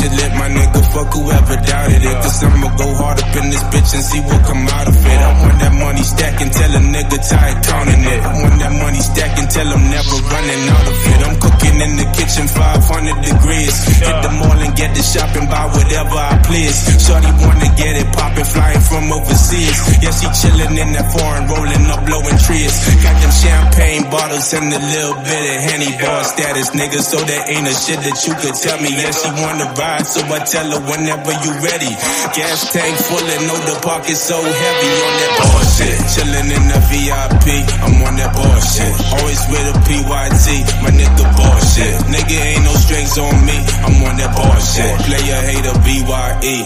shit lit, my nigga, fuck whoever doubted it. Cause I'ma go hard up in this bitch and see what come out of it. I want that money stacking, tell a nigga tired counting it. I want that money stacking, tell him never running out of it. I'm cooking in the kitchen 500 degrees. Hit the mall and get the shopping, buy whatever I please. Shorty wanna get it poppin', flying from overseas. Yeah, she chillin' in that foreign, rolling up, blowing trees. Got them champagne bottles and a little bit of Henny bar status, nigga, so there ain't a shit that you could tell me. Yeah, she wanna ride, so I tell her whenever you ready. Gas tank full and know the pocket so heavy on that bullshit. Chillin' in the VIP, I'm on that bullshit. Always with a PYT, my nigga bullshit. Nigga ain't no strings on me, I'm on that bullshit. Player hater BYE.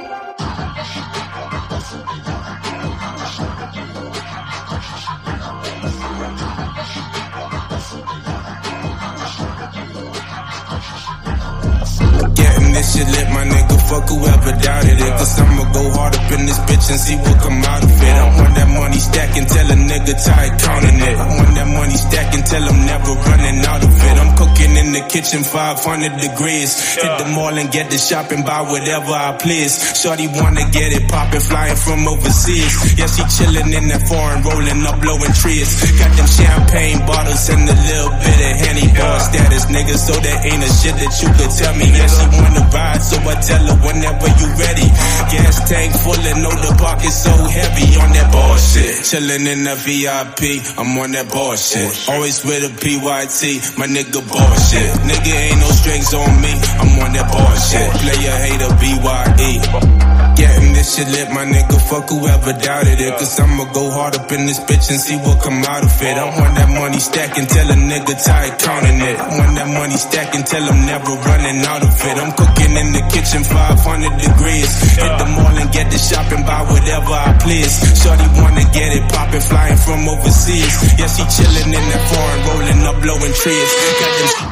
Getting this shit lit, my nigga, fuck whoever doubted it. Cause I'ma go hard up in this bitch and see what come out of it. I want that money stacking, tell a nigga tired counting it. I want that money stacking, tell him never running out of it. I'm cooking in the kitchen 500 degrees. Hit the mall and get the shopping, buy whatever I please. Shorty wanna get it poppin', flying from overseas. Yeah, she chillin' in that foreign, rolling up, blowing trees. Got them champagne bottles and a little bit of Henny bar status, nigga, so there ain't a shit that you could tell me. Yeah, she wanna ride, so I tell her whenever you ready. Gas tank full and know the pocket so heavy on that bullshit. Chillin' in the VIP, I'm on that bullshit. Always with a PYT, my nigga bullshit. Nigga ain't no strings on me, I'm on that bullshit. Player hater BYE. Getting this shit lit, my nigga, fuck whoever doubted it. Cause I'ma go hard up in this bitch and see what come out of it. I want that money stacking, tell a nigga tired counting it. I want that money stacking, tell him never running out of it. I'm cooking in the kitchen 500 degrees. Hit the mall and get the shopping, buy whatever I please. Shorty wanna get it poppin', flying from overseas. Yeah, she chillin' in that foreign, rolling up, blowing trees. Got them